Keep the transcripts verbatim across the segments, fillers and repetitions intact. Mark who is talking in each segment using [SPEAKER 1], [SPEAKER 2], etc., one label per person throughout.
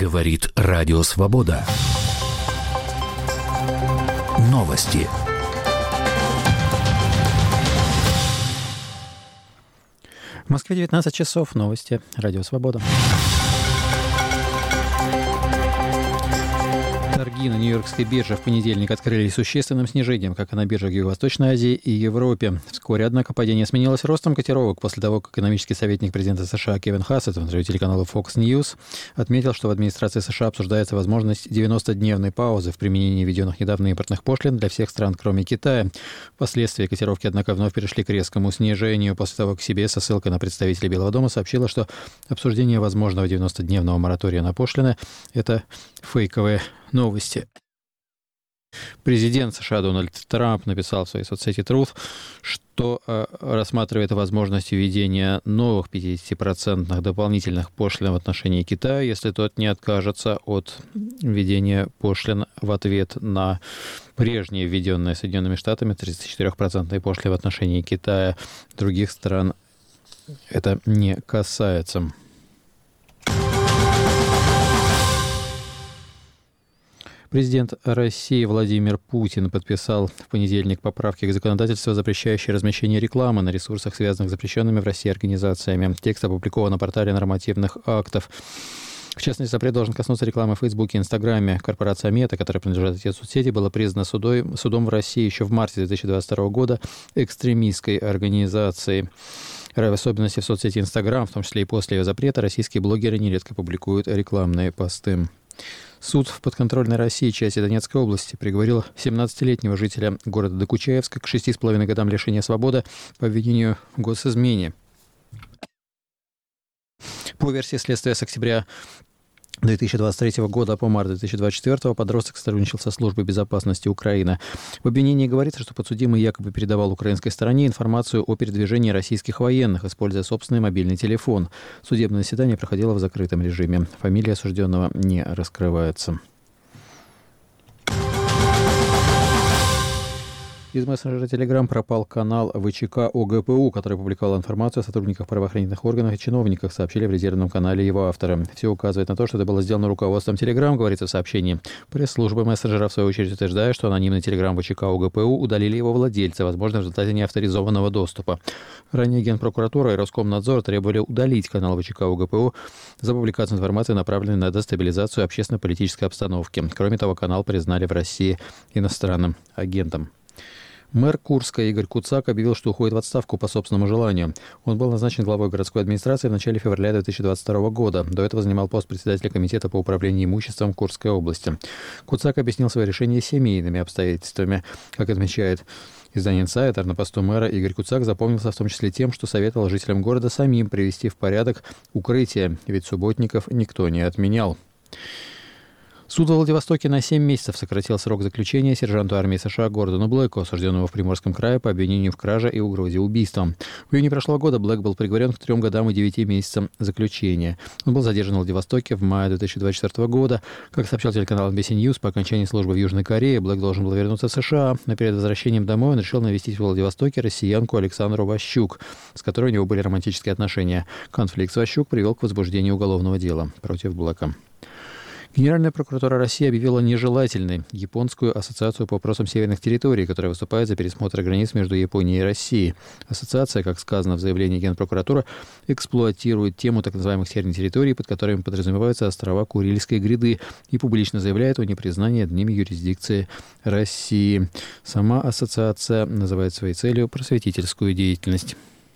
[SPEAKER 1] Говорит Радио Свобода. Новости.
[SPEAKER 2] В Москве девятнадцать часов. Новости. Радио Свобода. Торги на Нью-Йоркской бирже в понедельник открылись существенным снижением, как и на биржах Юго-Восточной Азии и Европе. Вскоре, однако, падение сменилось ростом котировок после того, как экономический советник президента США Кевин Хассет в интервью телеканалу Fox News отметил, что в администрации США обсуждается возможность девяностодневной паузы в применении введенных недавно импортных пошлин для всех стран, кроме Китая. Впоследствии котировки, однако, вновь перешли к резкому снижению после того, как си би эс со ссылкой на представителей Белого дома сообщила, что обсуждение возможного девяностодневного моратория на пошлины – это фейковые новости. Президент США Дональд Трамп написал в своей соцсети Truth, что э, рассматривает возможность введения новых пятидесятипроцентных дополнительных пошлин в отношении Китая, если тот не откажется от введения пошлин в ответ на прежние введенные Соединенными Штатами тридцатичетырёхпроцентные пошлины в отношении Китая. Других стран это не касается. Президент России Владимир Путин подписал в понедельник поправки к законодательству, запрещающие размещение рекламы на ресурсах, связанных с запрещенными в России организациями. Текст опубликован на портале нормативных актов. В частности, запрет должен коснуться рекламы в Фейсбуке и Инстаграме. Корпорация Мета, которая принадлежит этой соцсети, была признана судом, судом в России еще в марте две тысячи двадцать второго года экстремистской организацией. В особенности в соцсети Инстаграм, в том числе и после ее запрета, российские блогеры нередко публикуют рекламные посты. Суд в подконтрольной России части Донецкой области приговорил семнадцатилетнего жителя города Докучаевска к шести с половиной годам лишения свободы по обвинению в госизмене. По версии следствия, с октября две тысячи двадцать третьего года по март две тысячи двадцать четвёртого подросток сотрудничал со службой безопасности Украины. В обвинении говорится, что подсудимый якобы передавал украинской стороне информацию о передвижении российских военных, используя собственный мобильный телефон. Судебное заседание проходило в закрытом режиме. Фамилия осужденного не раскрывается. Из мессенджера Telegram пропал канал ВЧК ОГПУ, который публиковал информацию о сотрудниках правоохранительных органов и чиновниках, сообщили в резервном канале его авторы. Все указывает на то, что это было сделано руководством Telegram, говорится в сообщении. Пресс-служба мессенджера, в свою очередь, утверждает, что анонимный Telegram ВЧК ОГПУ удалили его владельцы, возможно, в результате неавторизованного доступа. Ранее Генпрокуратура и Роскомнадзор требовали удалить канал ВЧК ОГПУ за публикацию информации, направленной на дестабилизацию общественно-политической обстановки. Кроме того, канал признали в России иностранным агентом. Мэр Курска Игорь Куцак объявил, что уходит в отставку по собственному желанию. Он был назначен главой городской администрации в начале февраля две тысячи двадцать второго года. До этого занимал пост председателя комитета по управлению имуществом Курской области. Куцак объяснил свое решение семейными обстоятельствами. Как отмечает издание «Инсайдер», на посту мэра Игорь Куцак запомнился в том числе тем, что советовал жителям города самим привести в порядок укрытие, ведь субботников никто не отменял. Суд в Владивостоке на семь месяцев сократил срок заключения сержанту армии США Гордону Блэку, осужденному в Приморском крае по обвинению в краже и угрозе убийством. В июне прошлого года Блэк был приговорен к трем годам и девяти месяцам заключения. Он был задержан в Владивостоке в мае две тысячи двадцать четвёртого года. Как сообщал телеканал эн би си News, по окончании службы в Южной Корее Блэк должен был вернуться в США, но перед возвращением домой он решил навестить в Владивостоке россиянку Александру Ващук, с которой у него были романтические отношения. Конфликт с Ващук привел к возбуждению уголовного дела против Блэка. Генеральная прокуратура России объявила нежелательной Японскую ассоциацию по вопросам северных территорий, которая выступает за пересмотр границ между Японией и Россией. Ассоциация, как сказано в заявлении Генпрокуратуры, эксплуатирует тему так называемых северных территорий, под которыми подразумеваются острова Курильской гряды, и публично заявляет о непризнании одними юрисдикции России. Сама ассоциация называет своей целью просветительскую деятельность.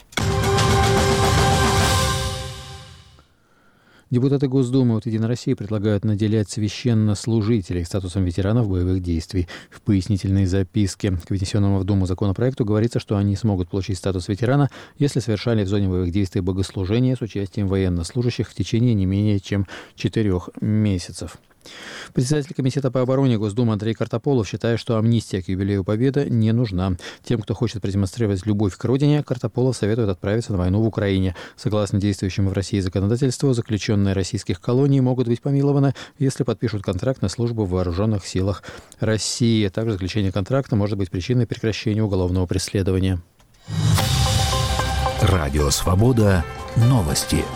[SPEAKER 2] Депутаты Госдумы от «Единой России» предлагают наделять священнослужителей статусом ветеранов боевых действий. В пояснительной записке к внесенному в Думу законопроекту говорится, что они смогут получить статус ветерана, если совершали в зоне боевых действий богослужения с участием военнослужащих в течение не менее чем четырех месяцев. Председатель Комитета по обороне Госдумы Андрей Картополов считает, что амнистия к юбилею Победы не нужна. Тем, кто хочет продемонстрировать любовь к родине, Картополов советует отправиться на войну в Украине. Согласно действующему в России законодательству, заключенные российских колоний могут быть помилованы, если подпишут контракт на службу в вооруженных силах России. Также заключение контракта может быть причиной прекращения уголовного преследования.
[SPEAKER 1] Радио «Свобода». Новости.